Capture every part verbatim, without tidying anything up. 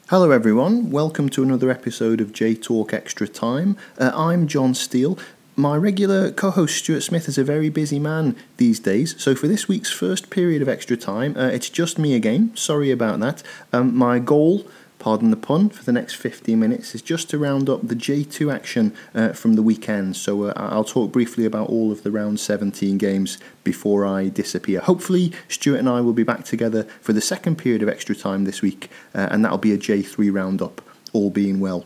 Hello everyone, welcome to another episode of J Talk Extra Time. Uh, I'm John Steele. My regular co-host Stuart Smith is a very busy man these days, so for this week's first period of Extra Time, uh, it's just me again. Sorry about that. Um, my goal, pardon the pun, for the next fifteen minutes is just to round up the J two action uh, from the weekend. So uh, I'll talk briefly about all of the round seventeen games before I disappear. Hopefully Stuart and I will be back together for the second period of Extra Time this week, uh, and that'll be a J three roundup, all being well.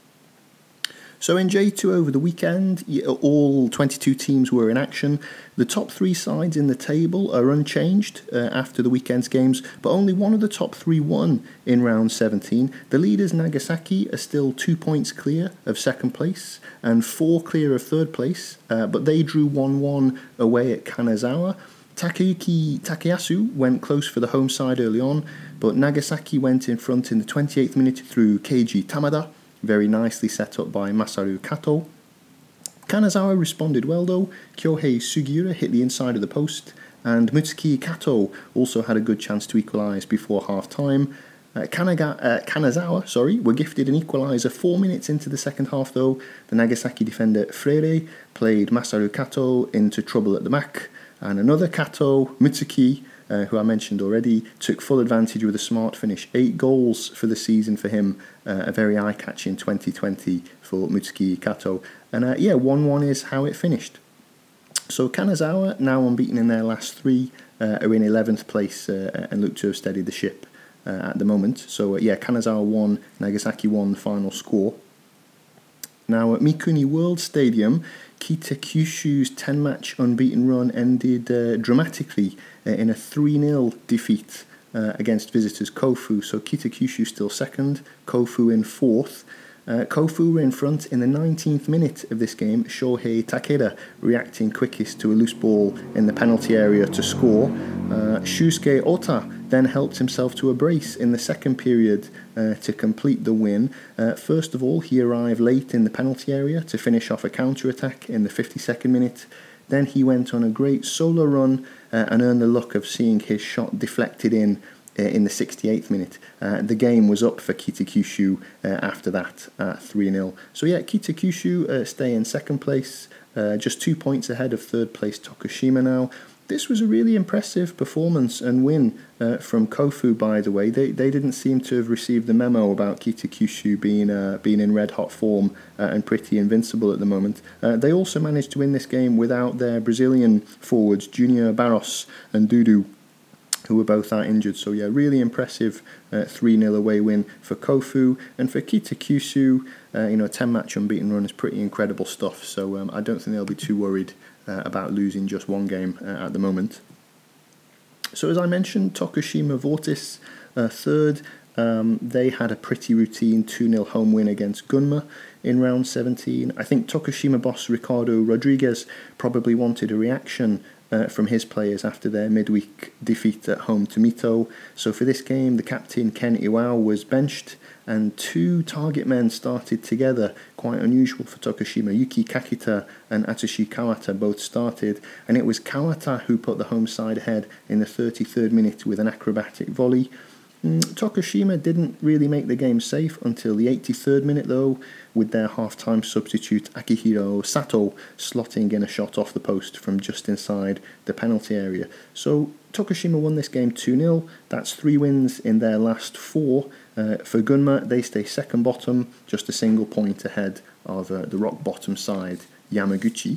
So in J two over the weekend, all twenty-two teams were in action. The top three sides in the table are unchanged uh, after the weekend's games, but only one of the top three won in round seventeen. The leaders Nagasaki are still two points clear of second place and four clear of third place, uh, but they drew one one away at Kanazawa. Takayuki Takayasu went close for the home side early on, but Nagasaki went in front in the twenty-eighth minute through Keiji Tamada, very nicely set up by Masaru Kato. Kanazawa responded well though. Kyohei Sugiura hit the inside of the post, and Mutsuki Kato also had a good chance to equalise before half-time. Uh, Kanaga, uh, Kanazawa sorry, were gifted an equaliser four minutes into the second half though. The Nagasaki defender Freire played Masaru Kato into trouble at the back, and another Kato, Mutsuki, Uh, who I mentioned already, took full advantage with a smart finish. Eight goals for the season for him, uh, a very eye-catching twenty twenty for Mutsuki Kato. And uh, yeah, one one is how it finished. So Kanazawa, now unbeaten in their last three, uh, are in eleventh place uh, and look to have steadied the ship uh, at the moment. So uh, yeah, Kanazawa won, Nagasaki won the final score. Now at Mikuni World Stadium, Kitakyushu's ten-match unbeaten run ended uh, dramatically uh, in a three nil defeat uh, against visitors Kofu. So Kitakyushu still second, Kofu in fourth. Uh, Kofu were in front in the nineteenth minute of this game, Shohei Takeda reacting quickest to a loose ball in the penalty area to score. Uh, Shusuke Ota then helped himself to a brace in the second period uh, to complete the win. Uh, first of all, he arrived late in the penalty area to finish off a counter-attack in the fifty-second minute. Then he went on a great solo run uh, and earned the luck of seeing his shot deflected in uh, in the sixty-eighth minute. Uh, the game was up for Kitakyushu uh, after that at three nil. So yeah, Kitakyushu uh, stay in second place, uh, just two points ahead of third place Tokushima now. This was a really impressive performance and win uh, from Kofu, by the way. They they didn't seem to have received the memo about Kitakyushu being uh, being in red-hot form uh, and pretty invincible at the moment. Uh, they also managed to win this game without their Brazilian forwards, Junior Barros and Dudu, who were both out injured. So yeah, really impressive uh, three nil away win for Kofu. And for Kitakyushu, uh, you know, a ten-match unbeaten run is pretty incredible stuff. So um, I don't think they'll be too worried Uh, about losing just one game uh, at the moment. So as I mentioned, Tokushima Vortis uh, third. Um, they had a pretty routine two nil home win against Gunma in round seventeen. I think Tokushima boss Ricardo Rodriguez probably wanted a reaction uh, from his players after their midweek defeat at home to Mito. So for this game, the captain Ken Iwao was benched, and two target men started together, quite unusual for Tokushima. Yuki Kakita and Atsushi Kawata both started, and it was Kawata who put the home side ahead in the thirty-third minute with an acrobatic volley. Mm, Tokushima didn't really make the game safe until the eighty-third minute though, with their half-time substitute Akihiro Sato slotting in a shot off the post from just inside the penalty area. So Tokushima won this game two nil. That's three wins in their last four. Uh, for Gunma, they stay second bottom, just a single point ahead of uh, the rock bottom side, Yamaguchi.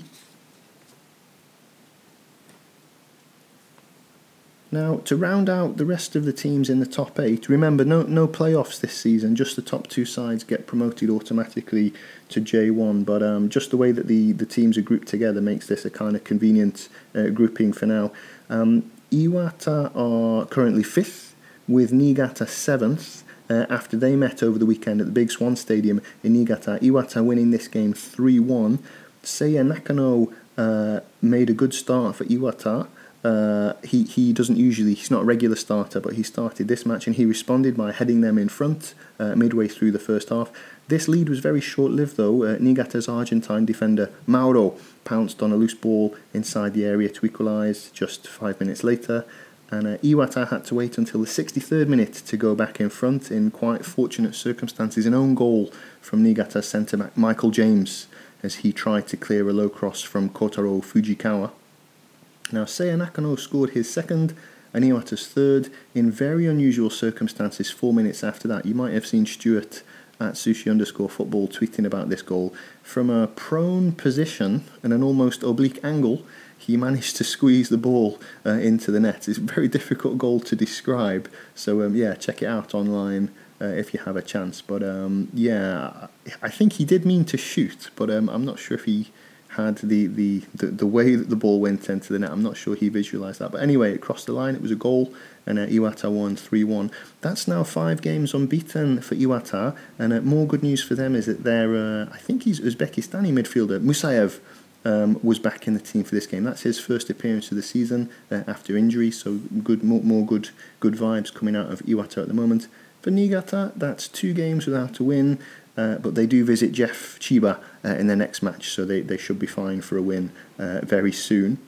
Now, to round out the rest of the teams in the top eight, remember, no no playoffs this season, just the top two sides get promoted automatically to J one, but um, just the way that the, the teams are grouped together makes this a kind of convenient uh, grouping for now. Um, Iwata are currently fifth, with Niigata seventh, uh, after they met over the weekend at the Big Swan Stadium in Niigata. Iwata winning this game three one. Seiya Nakano uh, made a good start for Iwata. Uh, he, he doesn't usually, he's not a regular starter, but he started this match and he responded by heading them in front uh, midway through the first half. This lead was very short-lived though. Uh, Niigata's Argentine defender Mauro pounced on a loose ball inside the area to equalise just five minutes later. And uh, Iwata had to wait until the sixty-third minute to go back in front in quite fortunate circumstances. An own goal from Niigata centre-back Michael James as he tried to clear a low cross from Kotaro Fujikawa. Now, Seiya Nakano scored his second and Iwata's third in very unusual circumstances four minutes after that. You might have seen Stuart at sushi underscore football tweeting about this goal. From a prone position and an almost oblique angle, he managed to squeeze the ball uh, into the net. It's a very difficult goal to describe, so um, yeah, check it out online uh, if you have a chance. But um, yeah, I think he did mean to shoot, but um, I'm not sure if he had the, the, the, the way that the ball went into the net. I'm not sure he visualised that. But anyway, it crossed the line, it was a goal, and uh, Iwata won three one. That's now five games unbeaten for Iwata, and uh, more good news for them is that they're, uh, I think he's Uzbekistani midfielder, Musayev, um, was back in the team for this game. That's his first appearance of the season uh, after injury, so good, more, more good good vibes coming out of Iwata at the moment. For Niigata, that's two games without a win, uh, but they do visit Jeff Chiba uh, in their next match, so they, they should be fine for a win uh, very soon.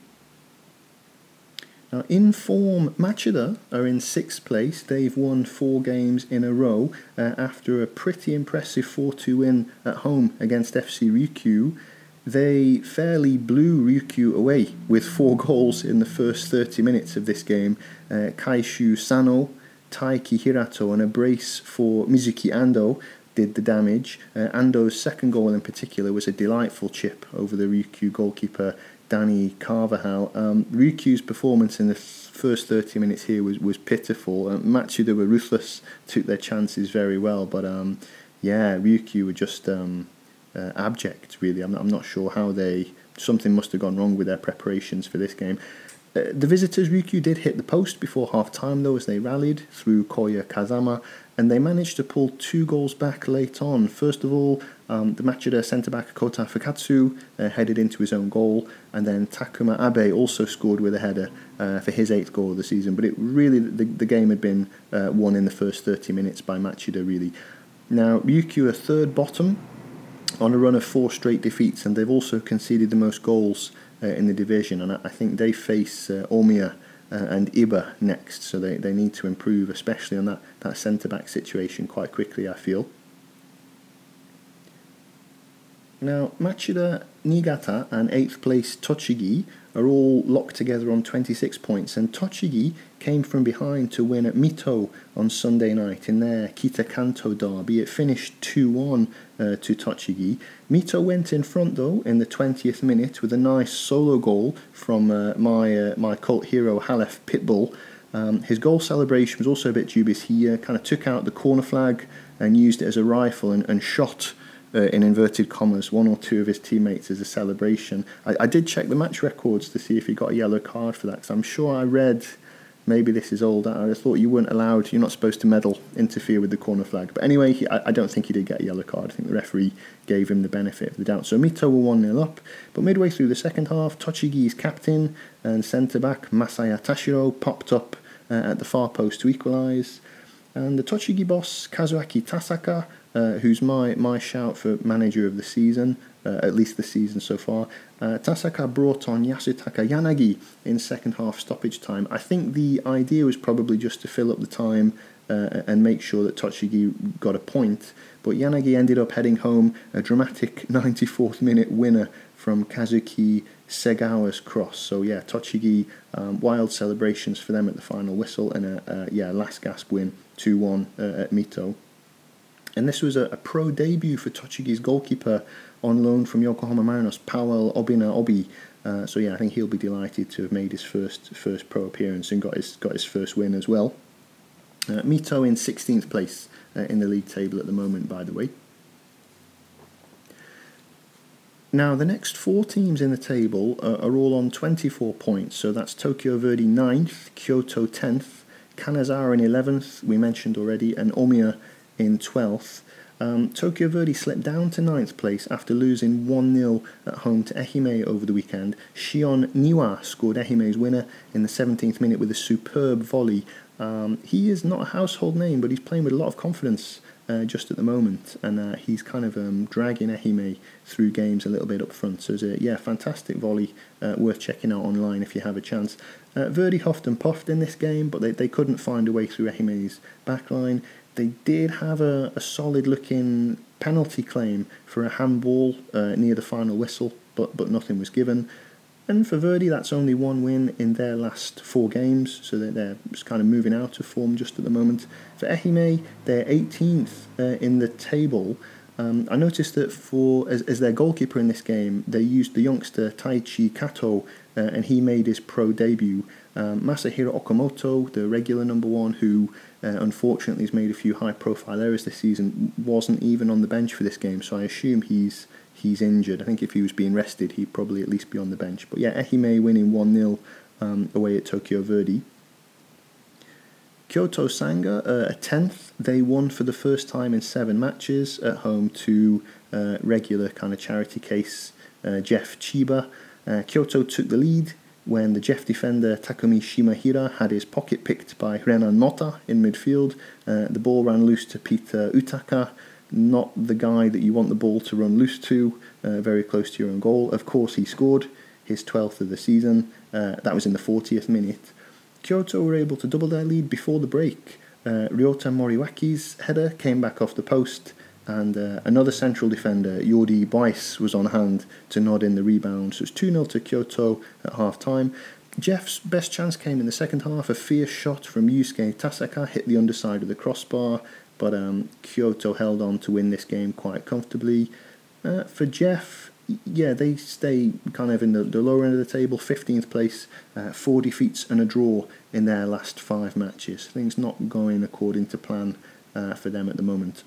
Now, in form, Machida are in sixth place. They've won four games in a row uh, after a pretty impressive four two win at home against F C Ryukyu. They fairly blew Ryukyu away with four goals in the first thirty minutes of this game. Uh, Kaishu Sano, Taiki Hirato and a brace for Mizuki Ando did the damage. Uh, Ando's second goal in particular was a delightful chip over the Ryukyu goalkeeper Danny Carvajal. Um, Ryukyu's performance in the first thirty minutes here was, was pitiful. Uh, Matsuda were ruthless, took their chances very well, but um, yeah, Ryukyu were just um, uh, abject, really. I'm not, I'm not sure how they... Something must have gone wrong with their preparations for this game. Uh, the visitors, Ryukyu, did hit the post before half-time, though, as they rallied through Koya Kazama, and they managed to pull two goals back late on. First of all, um, the Machida centre-back Kota Fukatsu uh, headed into his own goal, and then Takuma Abe also scored with a header uh, for his eighth goal of the season. But it really, the, the game had been uh, won in the first thirty minutes by Machida, really. Now, Ryukyu are third bottom on a run of four straight defeats, and they've also conceded the most goals uh, in the division, and I, I think they face uh, Omiya Uh, and Iba next, so they, they need to improve, especially on that, that centre-back situation quite quickly, I feel. Now, Machida, Niigata and eighth place Tochigi are all locked together on twenty-six points, and Tochigi came from behind to win at Mito on Sunday night in their Kita-Kanto derby. It finished two one uh, to Tochigi. Mito went in front, though, in the twentieth minute with a nice solo goal from uh, my uh, my cult hero, Halef Pitbull. Um, his goal celebration was also a bit dubious. He uh, kind of took out the corner flag and used it as a rifle and, and shot, uh, in inverted commas, one or two of his teammates as a celebration. I, I did check the match records to see if he got a yellow card for that, because I'm sure I read... Maybe this is old. I thought you weren't allowed, you're not supposed to meddle, interfere with the corner flag. But anyway, he, I, I don't think he did get a yellow card. I think the referee gave him the benefit of the doubt. So Mito were one nil up. But midway through the second half, Tochigi's captain and centre-back Masaya Tashiro popped up uh, at the far post to equalise. And the Tochigi boss, Kazuaki Tasaka, uh, who's my, my shout for manager of the season, uh, at least the season so far, Uh, Tasaka brought on Yasutaka Yanagi in second half stoppage time. I think the idea was probably just to fill up the time uh, and make sure that Tochigi got a point, but Yanagi ended up heading home a dramatic ninety-fourth minute winner from Kazuki Segawa's cross. So yeah, Tochigi, um, wild celebrations for them at the final whistle, and a, a yeah last gasp win two one uh, at Mito. And this was a, a pro debut for Tochigi's goalkeeper on loan from Yokohama Marinos, Powell Obina Obi. Uh, so yeah, I think he'll be delighted to have made his first first pro appearance and got his got his first win as well. Uh, Mito in sixteenth place uh, in the league table at the moment, by the way. Now, the next four teams in the table uh, are all on twenty-four points. So that's Tokyo Verdy ninth, Kyoto tenth, Kanazawa in eleventh, we mentioned already, and Omiya in twelfth. Um, Tokyo Verdy slipped down to ninth place after losing one nil at home to Ehime over the weekend. Shion Niwa scored Ehime's winner in the seventeenth minute with a superb volley. Um, he is not a household name, but he's playing with a lot of confidence uh, just at the moment, and uh, he's kind of um, dragging Ehime through games a little bit up front. So it's a yeah, fantastic volley, uh, worth checking out online if you have a chance. Uh, Verdi huffed and puffed in this game, but they, they couldn't find a way through Ehime's backline. They did have a, a solid-looking penalty claim for a handball uh, near the final whistle, but, but nothing was given. And for Verdi, that's only one win in their last four games, so they're, they're just kind of moving out of form just at the moment. For Ehime, they're eighteenth uh, in the table. Um, I noticed that for as, as their goalkeeper in this game, they used the youngster Taichi Kato, uh, and he made his pro debut. Um, Masahiro Okamoto, the regular number one, who uh, unfortunately has made a few high-profile errors this season, wasn't even on the bench for this game, so I assume he's he's injured. I think if he was being rested, he'd probably at least be on the bench. But yeah, Ehime winning one nil um, away at Tokyo Verdy. Kyoto Sanga, uh, a tenth, they won for the first time in seven matches at home to uh, regular kind of charity case uh, Jeff Chiba. Uh, Kyoto took the lead when the Jeff defender Takumi Shimahira had his pocket picked by Renan Mota in midfield. Uh, the ball ran loose to Peter Utaka, not the guy that you want the ball to run loose to, uh, very close to your own goal. Of course, he scored his twelfth of the season. Uh, that was in the fortieth minute. Kyoto were able to double their lead before the break. Uh, Ryota Moriwaki's header came back off the post, and uh, another central defender, Yori Boyce, was on hand to nod in the rebound. So it's two nil to Kyoto at half-time. Jeff's best chance came in the second half. A fierce shot from Yusuke Tasaka hit the underside of the crossbar, but um, Kyoto held on to win this game quite comfortably. Uh, for Jeff, yeah, they stay kind of in the, the lower end of the table, fifteenth place, uh, four defeats and a draw in their last five matches. Things not going according to plan uh, for them at the moment.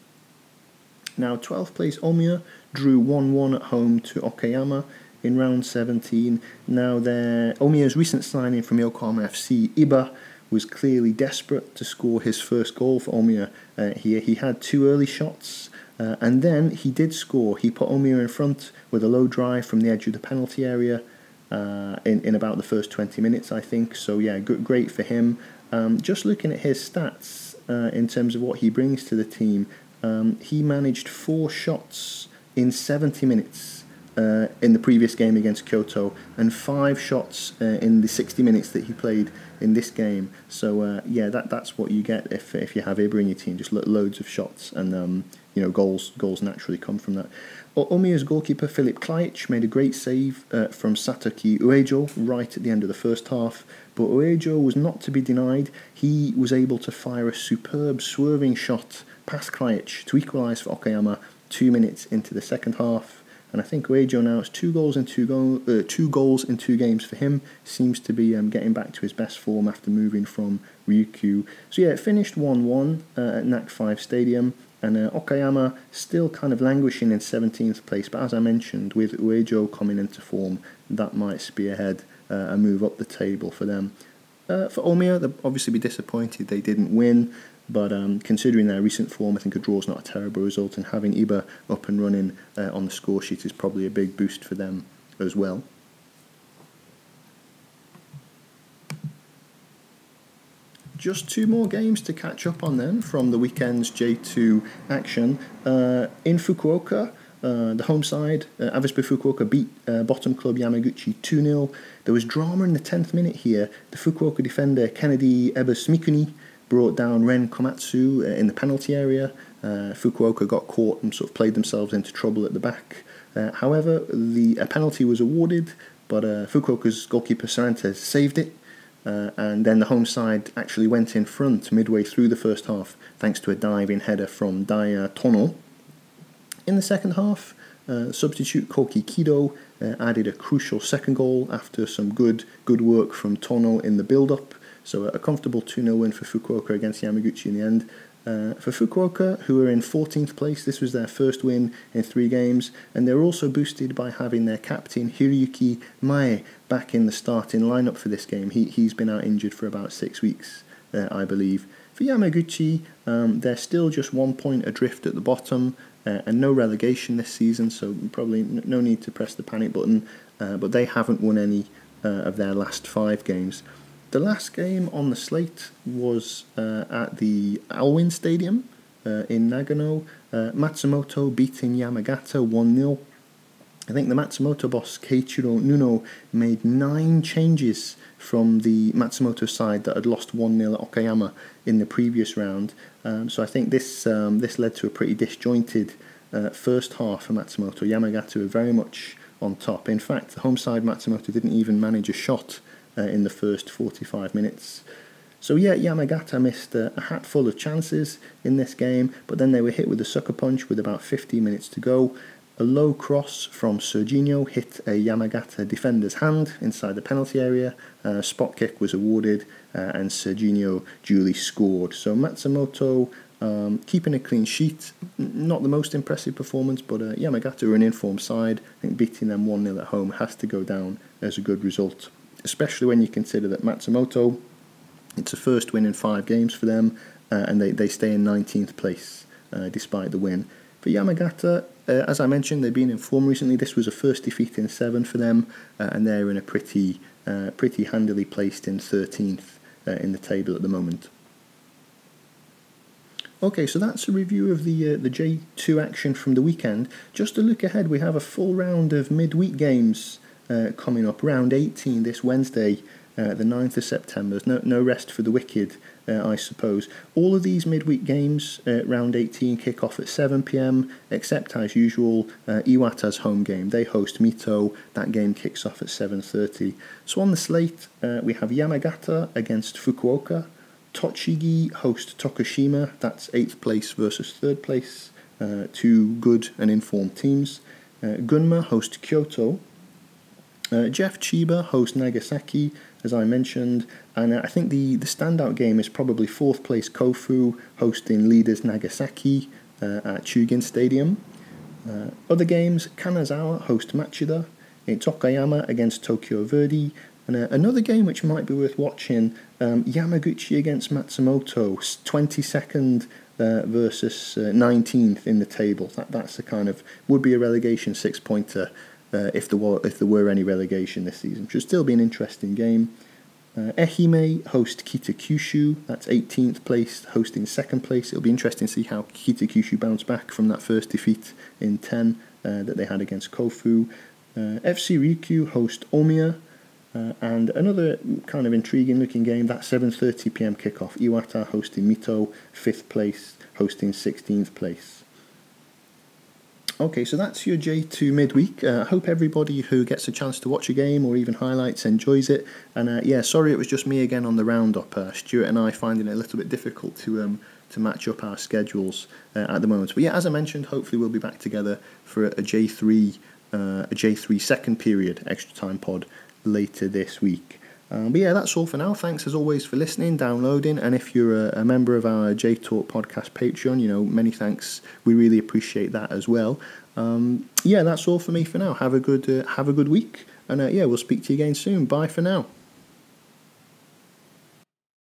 Now, twelfth place Omiya drew one one at home to Okayama in round seventeen. Now, their Omiya's recent signing from Yokohama F C, Iba, was clearly desperate to score his first goal for Omiya. Uh, he, he had two early shots, uh, and then he did score. He put Omiya in front with a low drive from the edge of the penalty area uh, in, in about the first twenty minutes, I think. So, yeah, good, great for him. Um, just looking at his stats uh, in terms of what he brings to the team, um, he managed four shots in seventy minutes. Uh, in the previous game against Kyoto, and five shots uh, in the sixty minutes that he played in this game. So uh, yeah, that that's what you get if if you have Iba in your team, just lo- loads of shots, and um, you know goals goals naturally come from that. O- Omiya's goalkeeper Filip Klajic made a great save uh, from Satoki Uejo right at the end of the first half, but Uejo was not to be denied. He was able to fire a superb swerving shot past Klajic to equalise for Okayama two minutes into the second half. And I think Uejo now, it's two goals in two, go- uh, two goals in two games for him. Seems to be um, getting back to his best form after moving from Ryukyu. So yeah, it finished one one uh, at N A C five Stadium. And uh, Okayama still kind of languishing in seventeenth place. But as I mentioned, with Uejo coming into form, that might spearhead uh, a move up the table for them. Uh, for Omiya, they'll obviously be disappointed they didn't win. But um, considering their recent form, I think a draw is not a terrible result, and having Iba up and running uh, on the score sheet is probably a big boost for them as well. Just two more games to catch up on then from the weekend's J two action. Uh, in Fukuoka, uh, the home side, uh, Avispa Fukuoka beat uh, bottom club Yamaguchi two nil. There was drama in the tenth minute here. The Fukuoka defender Kennedy Ebasmikuni brought down Ren Komatsu uh, in the penalty area. Uh, Fukuoka got caught and sort of played themselves into trouble at the back. Uh, however, the a penalty was awarded, but uh, Fukuoka's goalkeeper Sorrentes saved it, uh, and then the home side actually went in front midway through the first half, thanks to a diving header from Daya Tono. In the second half, uh, substitute Koki Kido uh, added a crucial second goal after some good good work from Tono in the build-up. So a comfortable two nil win for Fukuoka against Yamaguchi in the end. Uh, for Fukuoka, who are in fourteenth place, this was their first win in three games, and they're also boosted by having their captain Hiroyuki Mae back in the starting lineup for this game. He, he's been out injured for about six weeks, uh, I believe. For Yamaguchi, um, they're still just one point adrift at the bottom, uh, and no relegation this season, so probably n- no need to press the panic button, uh, but they haven't won any uh, of their last five games. The last game on the slate was uh, at the Alwyn Stadium uh, in Nagano. Uh, Matsumoto beating Yamagata one nil. I think the Matsumoto boss, Keiichiro Nuno, made nine changes from the Matsumoto side that had lost one nil at Okayama in the previous round. Um, so I think this um, this led to a pretty disjointed uh, first half for Matsumoto. Yamagata were very much on top. In fact, the home side Matsumoto didn't even manage a shot uh, in the first forty-five minutes. So yeah, Yamagata missed uh, a hatful of chances in this game, but then they were hit with a sucker punch with about fifteen minutes to go. A low cross from Serginho hit a Yamagata defender's hand inside the penalty area. A spot kick was awarded, uh, and Serginho duly scored. So Matsumoto um, keeping a clean sheet. Not the most impressive performance, but uh, Yamagata are an informed side. I think beating them one nil at home has to go down as a good result, especially when you consider that Matsumoto, it's a first win in five games for them, uh, and they, they stay in nineteenth place uh, despite the win. For Yamagata, uh, as I mentioned, they've been in form recently. This was a first defeat in seven for them, uh, and they're in a pretty uh, pretty handily placed in thirteenth uh, in the table at the moment. Okay, so that's a review of the uh, the J two action from the weekend. Just to look ahead, we have a full round of midweek games uh, coming up. Round eighteen this Wednesday, uh, the ninth of September. There's no, no rest for the wicked, uh, I suppose. All of these midweek games, uh, round eighteen, kick off at seven p.m, except, as usual, uh, Iwata's home game. They host Mito. That game kicks off at seven thirty. So on the slate, uh, we have Yamagata against Fukuoka. Tochigi host Tokushima. That's eighth place versus third place. Uh, two good and informed teams. Uh, Gunma host Kyoto. Uh, Jeff Chiba host Nagasaki, as I mentioned, and uh, I think the, the standout game is probably fourth place Kofu hosting leaders Nagasaki uh, at Chugin Stadium. Uh, other games, Kanazawa host Machida, it's Okayama against Tokyo Verdy, and uh, another game which might be worth watching, um, Yamaguchi against Matsumoto, twenty-second uh, versus uh, nineteenth in the table. That that's the kind of, would be a relegation six-pointer uh, if there were if there were any relegation this season. Should still be an interesting game. Uh, Ehime host Kitakyushu, that's eighteenth place, hosting second place. It'll be interesting to see how Kitakyushu bounce back from that first defeat in ten uh, that they had against Kofu. Uh, F C Ryukyu host Omiya, uh, and another kind of intriguing looking game, that seven thirty p.m. kickoff, Iwata hosting Mito, fifth place, hosting sixteenth place. Okay, so that's your J two midweek. I uh, hope everybody who gets a chance to watch a game or even highlights enjoys it. And uh, yeah, sorry it was just me again on the roundup. Uh, Stuart and I finding it a little bit difficult to um, to match up our schedules uh, at the moment. But yeah, as I mentioned, hopefully we'll be back together for a, a J three uh, a J three second period extra time pod later this week. Um, but yeah, that's all for now. Thanks as always for listening, downloading, and if you're a, a member of our J Talk podcast Patreon, you know, many thanks. We really appreciate that as well. Um, yeah, that's all for me for now. Have a good uh, have a good week, and uh, yeah, we'll speak to you again soon. Bye for now.